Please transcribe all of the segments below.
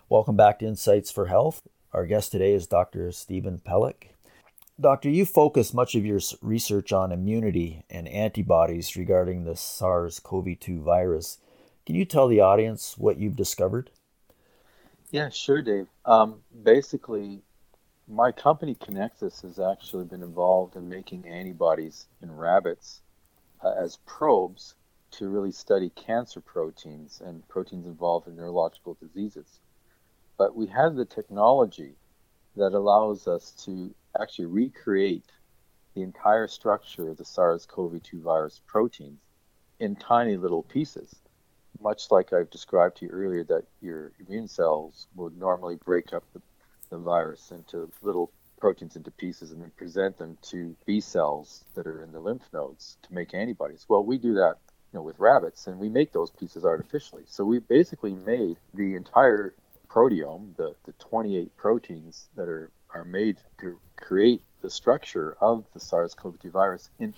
Welcome back to Insights for Health. Our guest today is Dr. Stephen Pellick. Doctor, you focus much of your research on immunity and antibodies regarding the SARS-CoV-2 virus. Can you tell the audience what you've discovered? Yeah, sure, Dave. Basically, my company Connexus has actually been involved in making antibodies in rabbits as probes to really study cancer proteins and proteins involved in neurological diseases. But we have the technology that allows us to actually recreate the entire structure of the SARS-CoV-2 virus proteins in tiny little pieces, much like I've described to you earlier, that your immune cells would normally break up the virus into little proteins into pieces and then present them to B cells that are in the lymph nodes to make antibodies. Well, we do that, with rabbits, and we make those pieces artificially. So we basically made the entire proteome, the 28 proteins that are made to create the structure of the SARS-CoV-2 virus in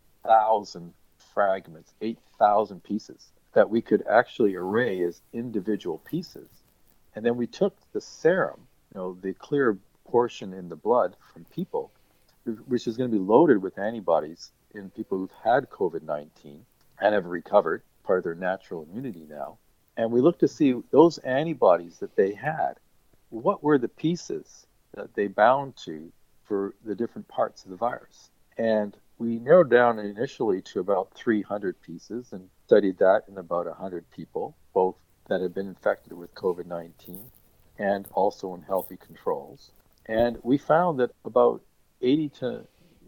8,000 fragments, 8,000 pieces that we could actually array as individual pieces. And then we took the serum, the clear portion in the blood from people, which is going to be loaded with antibodies in people who've had COVID-19 and have recovered, part of their natural immunity now. And we looked to see those antibodies that they had, what were the pieces that they bound to for the different parts of the virus. And we narrowed down initially to about 300 pieces and studied that in about 100 people, both that had been infected with COVID-19 and also in healthy controls. And we found that about 80 to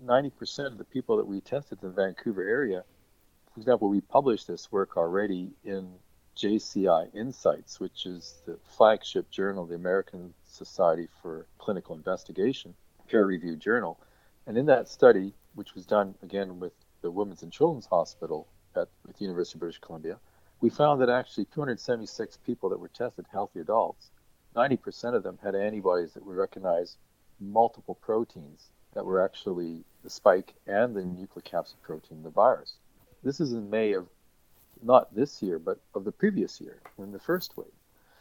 90% of the people that we tested in the Vancouver area, for example, we published this work already in JCI Insights, which is the flagship journal of the American Society for Clinical Investigation, peer-reviewed journal. And in that study, which was done again with the Women's and Children's Hospital with the University of British Columbia, we found that actually 276 people that were tested, healthy adults, 90% of them had antibodies that would recognize multiple proteins that were actually the spike and the nucleocapsid protein in the virus. This is in May of not this year, but of the previous year, in the first wave.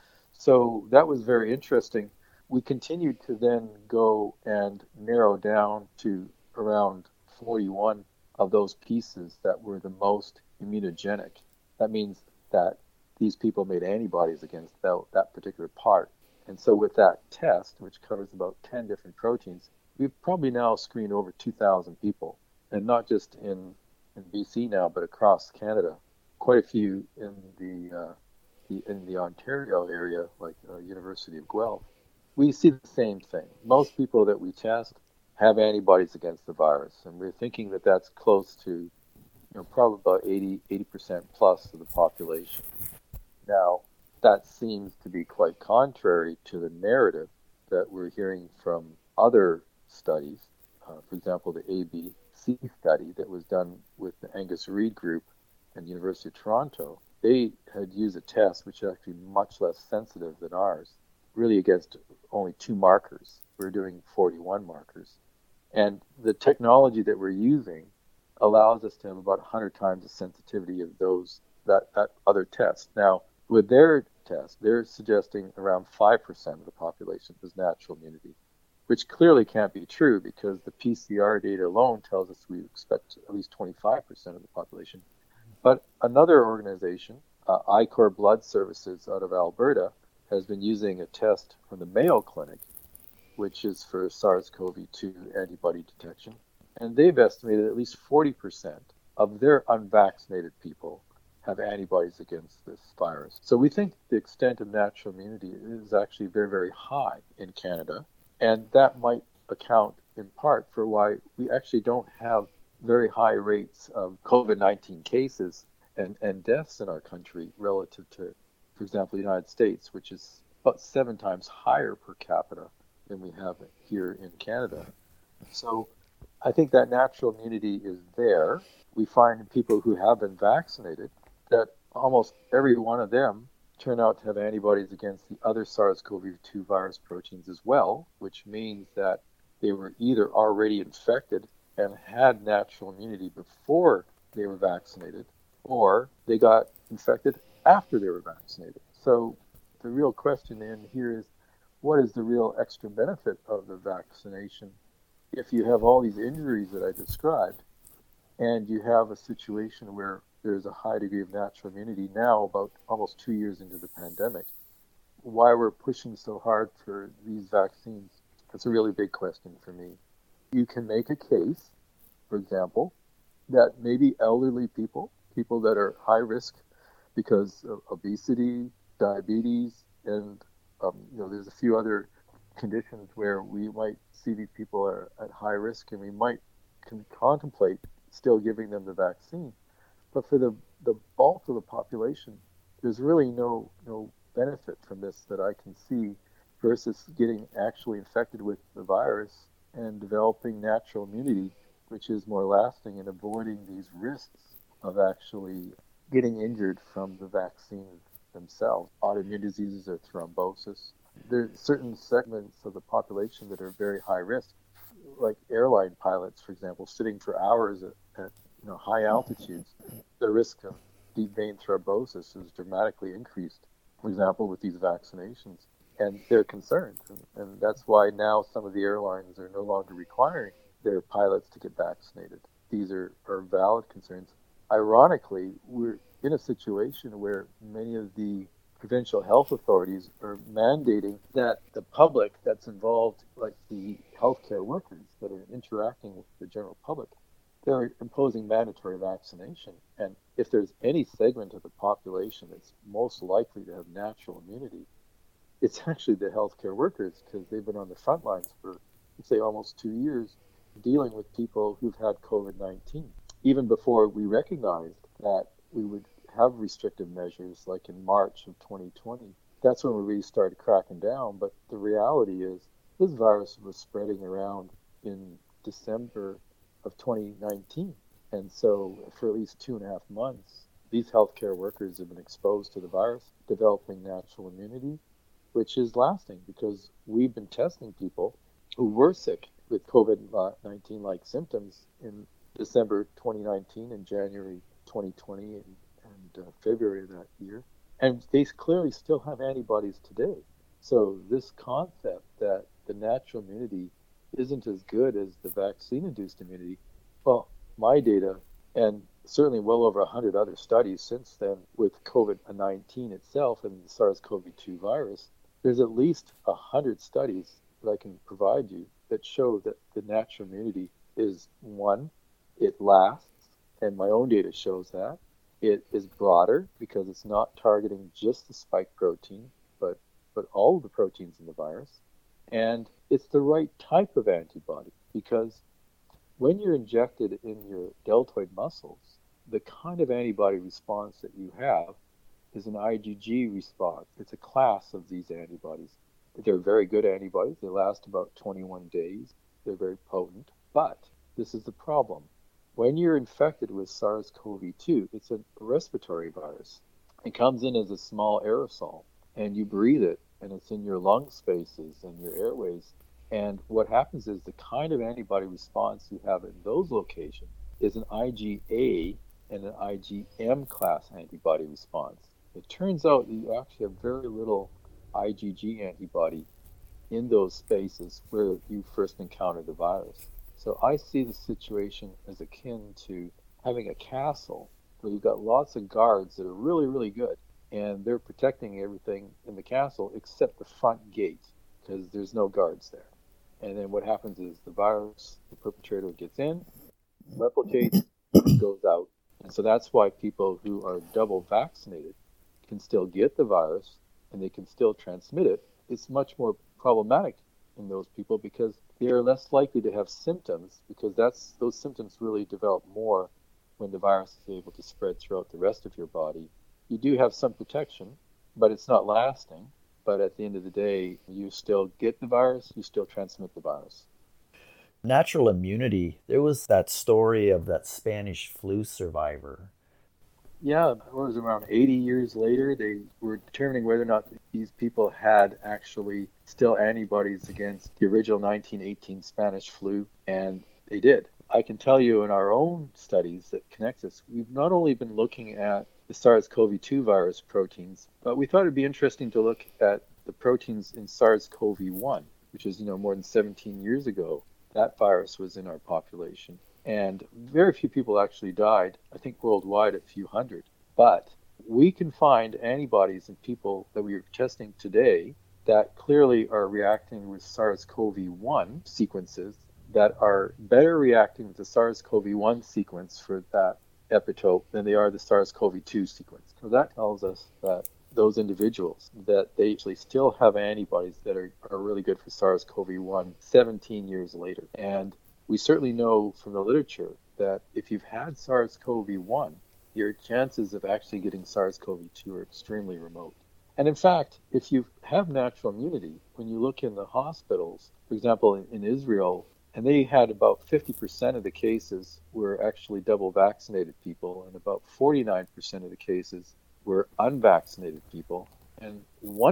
So that was very interesting. We continued to then go and narrow down to around 41 of those pieces that were the most immunogenic. That means that these people made antibodies against that particular part. And so with that test, which covers about 10 different proteins, we've probably now screened over 2,000 people, and not just in BC now, but across Canada. Quite a few in the Ontario area, like University of Guelph. We see the same thing. Most people that we test have antibodies against the virus, and we're thinking that that's close to, probably about 80% plus of the population. Now, that seems to be quite contrary to the narrative that we're hearing from other studies. For example, the ABC study that was done with the Angus Reid Group and the University of Toronto. They had used a test which is actually much less sensitive than ours, really against only 2 markers. We're doing 41 markers. And the technology that we're using allows us to have about 100 times the sensitivity of that other test. Now, with their test, they're suggesting around 5% of the population has natural immunity, which clearly can't be true because the PCR data alone tells us we expect at least 25% of the population. But another organization, ICOR Blood Services out of Alberta, has been using a test from the Mayo Clinic, which is for SARS-CoV-2 antibody detection. And they've estimated at least 40% of their unvaccinated people have antibodies against this virus. So we think the extent of natural immunity is actually very, very high in Canada. And that might account in part for why we actually don't have very high rates of COVID-19 cases and deaths in our country relative to, for example, the United States, which is about 7 times higher per capita than we have here in Canada. So I think that natural immunity is there. We find in people who have been vaccinated that almost every one of them turn out to have antibodies against the other SARS-CoV-2 virus proteins as well, which means that they were either already infected and had natural immunity before they were vaccinated, or they got infected after they were vaccinated. So the real question in here is, what is the real extra benefit of the vaccination if you have all these injuries that I described and you have a situation where there's a high degree of natural immunity now, about almost 2 years into the pandemic? Why we're pushing so hard for these vaccines? That's a really big question for me. You can make a case, for example, that maybe elderly people, people that are high risk because of obesity, diabetes, and there's a few other conditions where we might see these people are at high risk, and we might contemplate still giving them the vaccine. But for the bulk of the population, there's really no benefit from this that I can see versus getting actually infected with the virus and developing natural immunity, which is more lasting, and avoiding these risks of actually getting injured from the vaccines themselves. Autoimmune diseases or thrombosis. There are certain segments of the population that are very high risk, like airline pilots, for example, sitting for hours at high altitudes. The risk of deep vein thrombosis is dramatically increased, for example, with these vaccinations. And they're concerned. And that's why now some of the airlines are no longer requiring their pilots to get vaccinated. These are valid concerns. Ironically, we're in a situation where many of the provincial health authorities are mandating that the public that's involved, like the healthcare workers that are interacting with the general public, they're imposing mandatory vaccination. And if there's any segment of the population that's most likely to have natural immunity, it's actually the healthcare workers, because they've been on the front lines for, let's say, almost 2 years dealing with people who've had COVID-19. Even before we recognized that we would have restrictive measures, like in March of 2020, that's when we really started cracking down. But the reality is this virus was spreading around in December of 2019. And so for at least 2.5 months, these healthcare workers have been exposed to the virus, developing natural immunity, which is lasting because we've been testing people who were sick with COVID-19 like symptoms in December 2019 and January 2020 and February of that year. And they clearly still have antibodies today. So this concept that the natural immunity isn't as good as the vaccine-induced immunity, well, my data, and certainly well over 100 other studies since then with COVID-19 itself and the SARS-CoV-2 virus, there's at least 100 studies that I can provide you that show that the natural immunity is, one, it lasts, and my own data shows that. It is broader because it's not targeting just the spike protein, but all of the proteins in the virus. And it's the right type of antibody, because when you're injected in your deltoid muscles, the kind of antibody response that you have is an IgG response. It's a class of these antibodies. They're very good antibodies. They last about 21 days. They're very potent. But this is the problem. When you're infected with SARS-CoV-2, it's a respiratory virus. It comes in as a small aerosol, and you breathe it, and it's in your lung spaces and your airways. And what happens is the kind of antibody response you have in those locations is an IgA and an IgM class antibody response. It turns out that you actually have very little IgG antibody in those spaces where you first encountered the virus. So I see the situation as akin to having a castle where you've got lots of guards that are really, really good, and they're protecting everything in the castle except the front gate because there's no guards there. And then what happens is the virus, the perpetrator gets in, replicates, goes out. And so that's why people who are double vaccinated can still get the virus and they can still transmit it. It's much more problematic in those people because they are less likely to have symptoms, because those symptoms really develop more when the virus is able to spread throughout the rest of your body. You do have some protection, but it's not lasting. But at the end of the day, you still get the virus, you still transmit the virus. Natural immunity, there was that story of that Spanish flu survivor. Yeah, it was around 80 years later, they were determining whether or not these people had actually still antibodies against the original 1918 Spanish flu, and they did. I can tell you in our own studies at Connexus, we've not only been looking at the SARS-CoV-2 virus proteins, but we thought it'd be interesting to look at the proteins in SARS-CoV-1, which is, more than 17 years ago. That virus was in our population. And very few people actually died, I think worldwide a few hundred. But we can find antibodies in people that we are testing today that clearly are reacting with SARS-CoV-1 sequences that are better reacting with the SARS-CoV-1 sequence for that epitope than they are the SARS-CoV-2 sequence. So that tells us that those individuals, that they actually still have antibodies that are really good for SARS-CoV-1 17 years later. And we certainly know from the literature that if you've had SARS-CoV-1, your chances of actually getting SARS-CoV-2 are extremely remote. And in fact, if you have natural immunity, when you look in the hospitals, for example, in Israel, and they had about 50% of the cases were actually double vaccinated people, and about 49% of the cases were unvaccinated people, and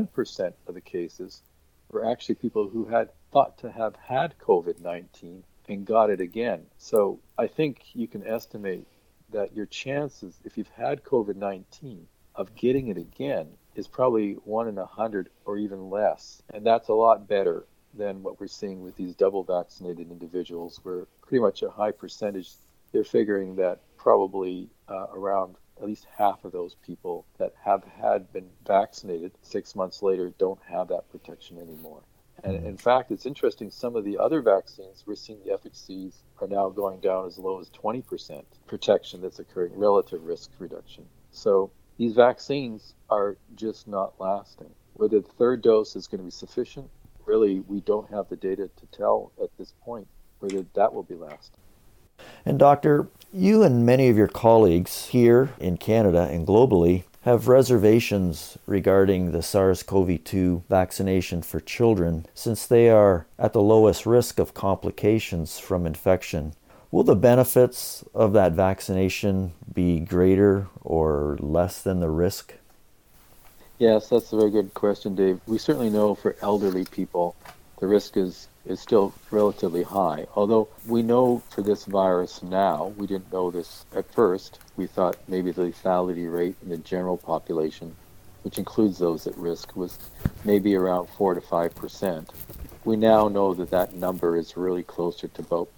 1% of the cases were actually people who had thought to have had COVID-19 and got it again. So I think you can estimate that your chances, if you've had COVID-19, of getting it again is probably 1 in 100 or even less. And that's a lot better than what we're seeing with these double vaccinated individuals, where pretty much a high percentage, they're figuring that probably around at least half of those people that have had been vaccinated 6 months later don't have that protection anymore. And in fact, it's interesting, some of the other vaccines, we're seeing the efficacies are now going down as low as 20% protection that's occurring, relative risk reduction. So these vaccines are just not lasting. Whether the third dose is going to be sufficient, really, we don't have the data to tell at this point whether that will be lasting. And Doctor, you and many of your colleagues here in Canada and globally have reservations regarding the SARS-CoV-2 vaccination for children, since they are at the lowest risk of complications from infection. Will the benefits of that vaccination be greater or less than the risk? Yes, that's a very good question, Dave. We certainly know for elderly people, the risk is still relatively high. Although we know for this virus now, we didn't know this at first. We thought maybe the lethality rate in the general population, which includes those at risk, was maybe around 4 to 5%. We now know that that number is really closer to about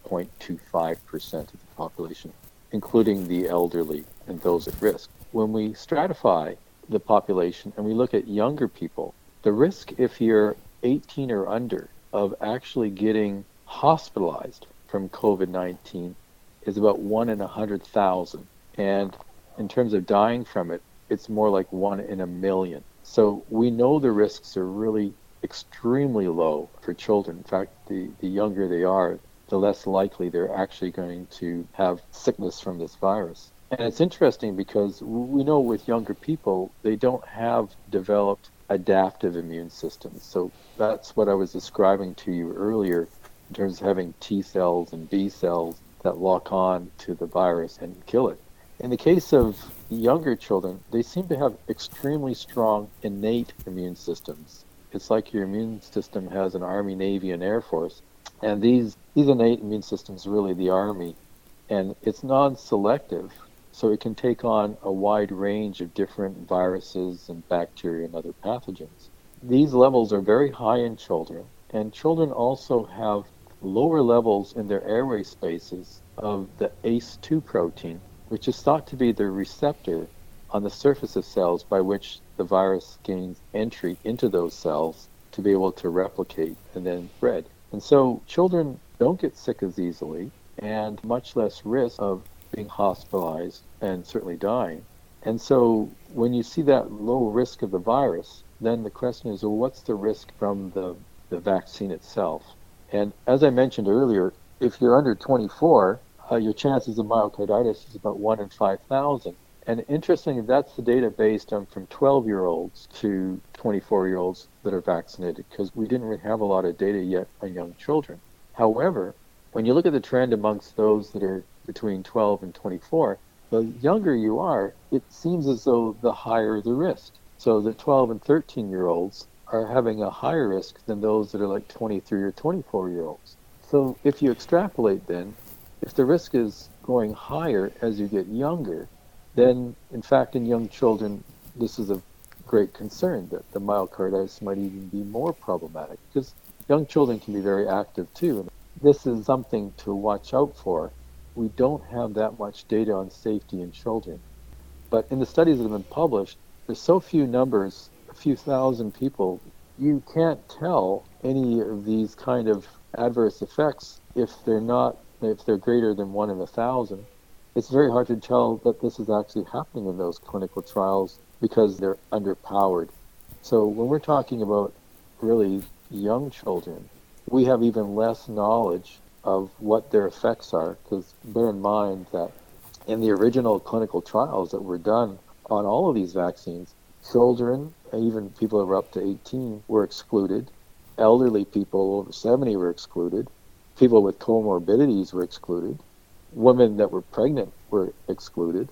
0.25% of the population, including the elderly and those at risk. When we stratify the population and we look at younger people, the risk if you're 18 or under of actually getting hospitalized from COVID-19 is about 1 in 100,000. And in terms of dying from it, it's more like 1 in a million. So we know the risks are really extremely low for children. In fact, the younger they are, the less likely they're actually going to have sickness from this virus. And it's interesting because we know with younger people, they don't have developed adaptive immune systems. So that's what I was describing to you earlier in terms of having T cells and B cells that lock on to the virus and kill it. In the case of younger children, they seem to have extremely strong innate immune systems. It's like your immune system has an Army, Navy, and Air Force. And these innate immune systems are really the Army. And it's non-selective, so it can take on a wide range of different viruses and bacteria and other pathogens. These levels are very high in children, and children also have lower levels in their airway spaces of the ACE2 protein, which is thought to be the receptor on the surface of cells by which the virus gains entry into those cells to be able to replicate and then spread. And so children don't get sick as easily and much less risk of being hospitalized and certainly dying. And so when you see that low risk of the virus, then the question is, well, what's the risk from the vaccine itself? And as I mentioned earlier, if you're under 24, your chances of myocarditis is about 1 in 5,000. And interestingly, that's the data based on from 12-year-olds to 24-year-olds that are vaccinated, because we didn't really have a lot of data yet on young children. However, when you look at the trend amongst those that are between 12 and 24, the younger you are, it seems as though the higher the risk. So the 12 and 13-year-olds are having a higher risk than those that are like 23 or 24-year-olds. So if you extrapolate then, if the risk is going higher as you get younger, then in fact in young children, this is a great concern that the myocarditis might even be more problematic because young children can be very active too. And this is something to watch out for. We don't have that much data on safety in children. But in the studies that have been published, there's so few numbers, a few thousand people, you can't tell any of these kind of adverse effects if they're greater than 1 in 1,000. It's very hard to tell that this is actually happening in those clinical trials because they're underpowered. So when we're talking about really young children, we have even less knowledge of what their effects are, because bear in mind that in the original clinical trials that were done on all of these vaccines, children, even people who were up to 18, were excluded. Elderly people over 70 were excluded. People with comorbidities were excluded. Women that were pregnant were excluded.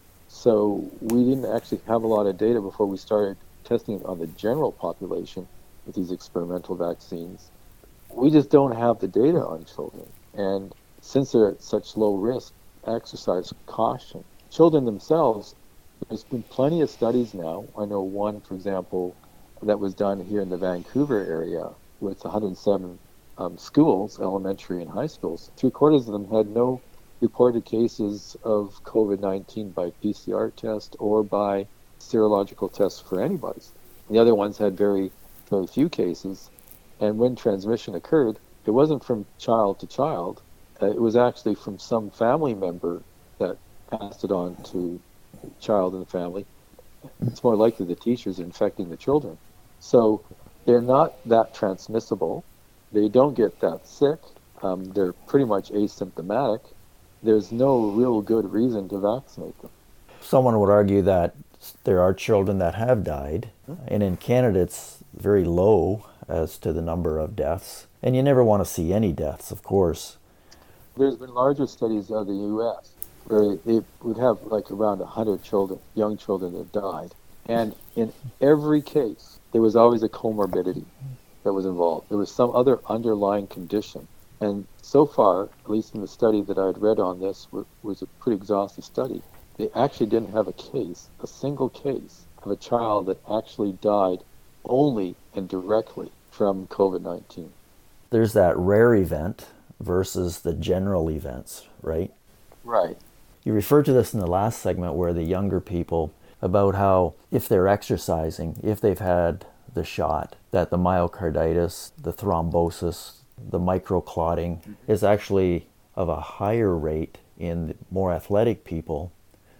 So we didn't actually have a lot of data before we started testing it on the general population with these experimental vaccines. We just don't have the data on children. And since they're at such low risk, exercise caution. Children themselves, there's been plenty of studies now. I know one, for example, that was done here in the Vancouver area with 107 schools, elementary and high schools. 3/4 of them had no reported cases of COVID-19 by PCR test or by serological tests for antibodies. The other ones had very, very few cases. And when transmission occurred, it wasn't from child to child. It was actually from some family member that passed it on to the child in the family. It's more likely the teachers are infecting the children. So they're not that transmissible. They don't get that sick. They're pretty much asymptomatic. There's no real good reason to vaccinate them. Someone would argue that there are children that have died, and in Canada it's very low as to the number of deaths. And you never want to see any deaths, of course. There's been larger studies of the U.S. where they would have like around 100 children, young children that died. And in every case, there was always a comorbidity that was involved. There was some other underlying condition. And so far, at least in the study that I had read on this, was a pretty exhaustive study. They actually didn't have a single case of a child that actually died only and directly from COVID-19. There's that rare event versus the general events, right? Right. You referred to this in the last segment where the younger people, about how if they're exercising, if they've had the shot, that the myocarditis, the thrombosis, the microclotting is actually of a higher rate in more athletic people.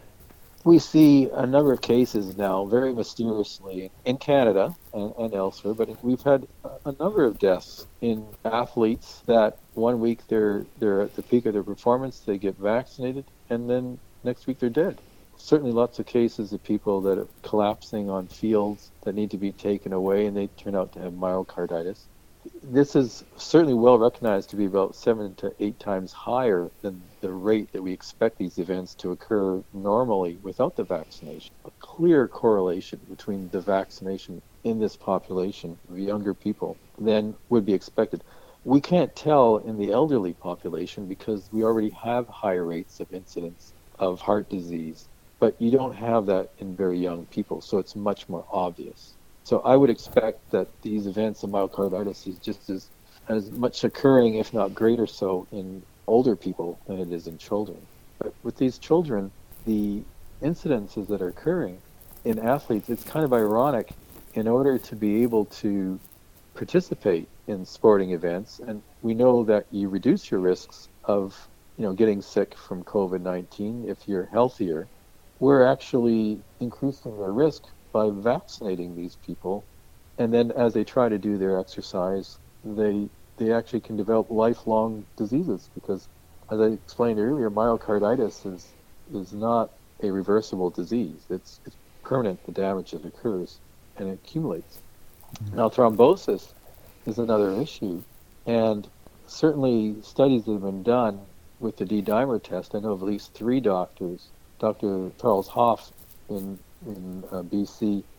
We see a number of cases now, very mysteriously, in Canada and elsewhere, but we've had a number of deaths in athletes that 1 week they're at the peak of their performance, they get vaccinated, and then next week they're dead. Certainly lots of cases of people that are collapsing on fields that need to be taken away, and they turn out to have myocarditis. This is certainly well recognized to be about 7 to 8 times higher than the rate that we expect these events to occur normally without the vaccination. A clear correlation between the vaccination in this population of younger people than would be expected. We can't tell in the elderly population because we already have higher rates of incidence of heart disease, but you don't have that in very young people, so it's much more obvious. So I would expect that these events of myocarditis is just as much occurring, if not greater so, in older people than it is in children. But with these children, the incidences that are occurring in athletes, it's kind of ironic. In order to be able to participate in sporting events, and we know that you reduce your risks of getting sick from COVID-19 if you're healthier, we're actually increasing their risk by vaccinating these people. And then as they try to do their exercise, they actually can develop lifelong diseases because, as I explained earlier, myocarditis is not a reversible disease. It's permanent, the damage that occurs, and it accumulates. Now, thrombosis is another issue, and certainly studies that have been done with the D-dimer test, I know of at least 3 doctors, Dr. Charles Hoff in BC,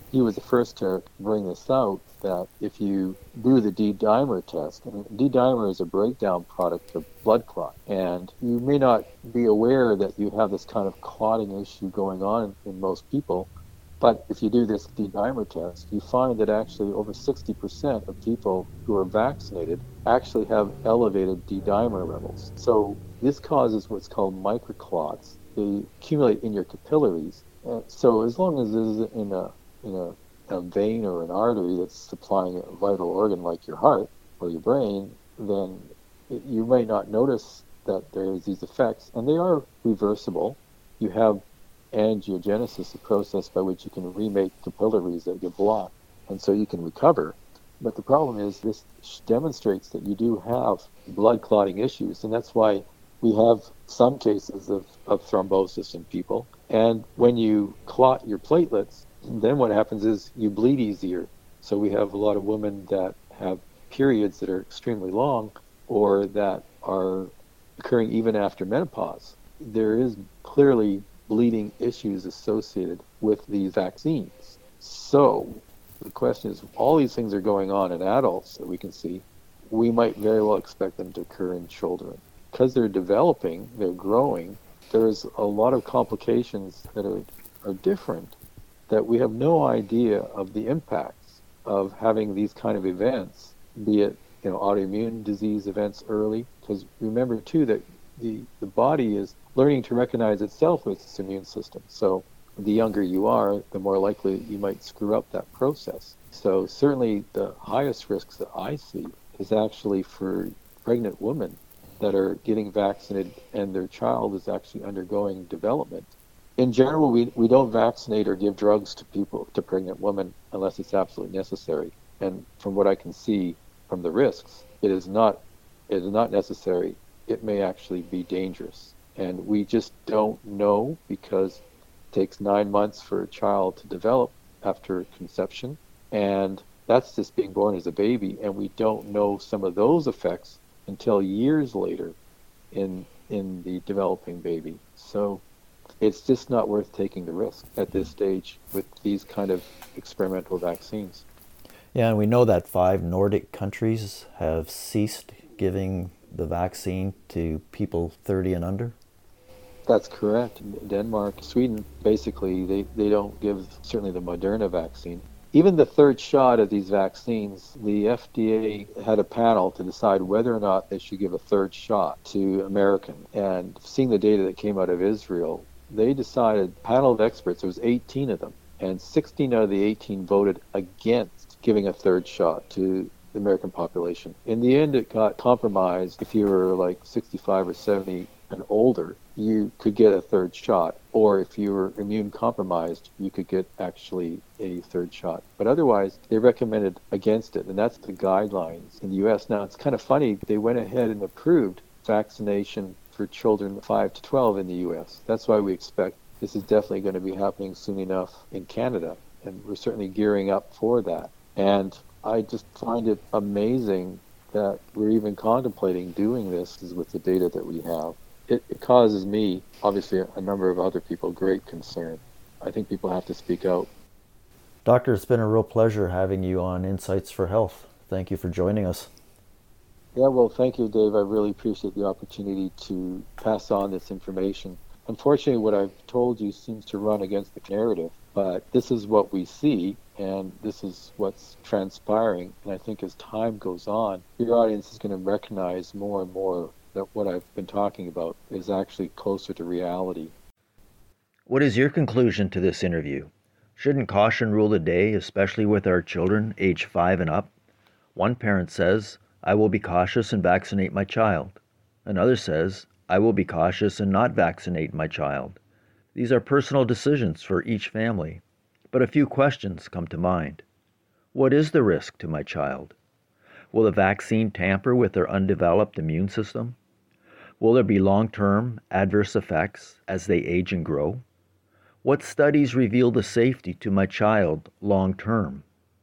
he was the first to bring this out, that if you do the D-dimer test, and D-dimer is a breakdown product of blood clot, and you may not be aware that you have this kind of clotting issue going on in most people, but if you do this D-dimer test, you find that actually over 60% of people who are vaccinated actually have elevated D-dimer levels. So this causes what's called microclots. They accumulate in your capillaries. So as long as it is in a vein or an artery that's supplying a vital organ like your heart or your brain, then you might not notice that there's these effects, and they are reversible. You have angiogenesis, a process by which you can remake capillaries that get blocked, and so you can recover. But the problem is this demonstrates that you do have blood clotting issues, and that's why we have some cases of thrombosis in people. And when you clot your platelets, then what happens is you bleed easier. So we have a lot of women that have periods that are extremely long or that are occurring even after menopause. There is clearly bleeding issues associated with these vaccines. So the question is, all these things are going on in adults that we can see. We might very well expect them to occur in children. Because they're developing, they're growing, there's a lot of complications that are different, that we have no idea of the impacts of having these kind of events, be it autoimmune disease events early. Because remember too that the body is learning to recognize itself with its immune system. So the younger you are, the more likely you might screw up that process. So certainly the highest risks that I see is actually for pregnant women that are getting vaccinated and their child is actually undergoing development. In general, we don't vaccinate or give drugs to pregnant women unless it's absolutely necessary. And from what I can see from the risks, it is not necessary. It may actually be dangerous. And we just don't know, because it takes 9 months for a child to develop after conception. And that's just being born as a baby. And we don't know some of those effects until years later in the developing baby. So it's just not worth taking the risk at this stage with these kind of experimental vaccines. Yeah, and we know that 5 Nordic countries have ceased giving the vaccine to people 30 and under. That's correct. Denmark, Sweden, basically, they don't give certainly the Moderna vaccine. Even the third shot of these vaccines, the FDA had a panel to decide whether or not they should give a third shot to Americans. And seeing the data that came out of Israel, they decided, panel of experts, there was 18 of them, and 16 out of the 18 voted against giving a third shot to the American population. In the end, it got compromised. If you were like 65 or 70 and older, you could get a third shot. Or if you were immune compromised, you could get actually a third shot. But otherwise, they recommended against it. And that's the guidelines in the U.S. Now, it's kind of funny. They went ahead and approved vaccination for children 5 to 12 in the U.S. That's why we expect this is definitely going to be happening soon enough in Canada. And we're certainly gearing up for that. And I just find it amazing that we're even contemplating doing this with the data that we have. It causes me, obviously a number of other people, great concern. I think people have to speak out. Doctor, it's been a real pleasure having you on Insights for Health. Thank you for joining us. Yeah, well, thank you, Dave. I really appreciate the opportunity to pass on this information. Unfortunately, what I've told you seems to run against the narrative, but this is what we see, and this is what's transpiring. And I think as time goes on, your audience is going to recognize more and more that what I've been talking about is actually closer to reality. What is your conclusion to this interview? Shouldn't caution rule the day, especially with our children age 5 and up? One parent says, I will be cautious and vaccinate my child. Another says, I will be cautious and not vaccinate my child. These are personal decisions for each family, but a few questions come to mind. What is the risk to my child? Will the vaccine tamper with their undeveloped immune system? Will there be long-term adverse effects as they age and grow? What studies reveal the safety to my child long-term?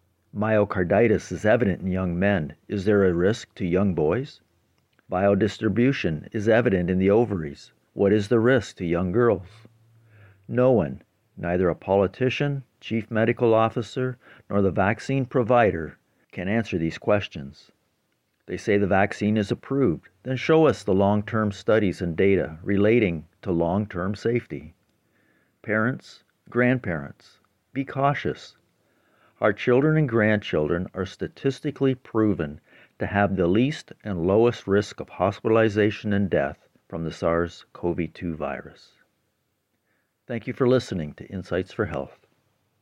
Myocarditis is evident in young men. Is there a risk to young boys? Biodistribution is evident in the ovaries. What is the risk to young girls? No one, neither a politician, chief medical officer, nor the vaccine provider can answer these questions. They say the vaccine is approved, then show us the long-term studies and data relating to long-term safety. Parents, grandparents, be cautious. Our children and grandchildren are statistically proven to have the least and lowest risk of hospitalization and death from the SARS-CoV-2 virus. Thank you for listening to Insights for Health.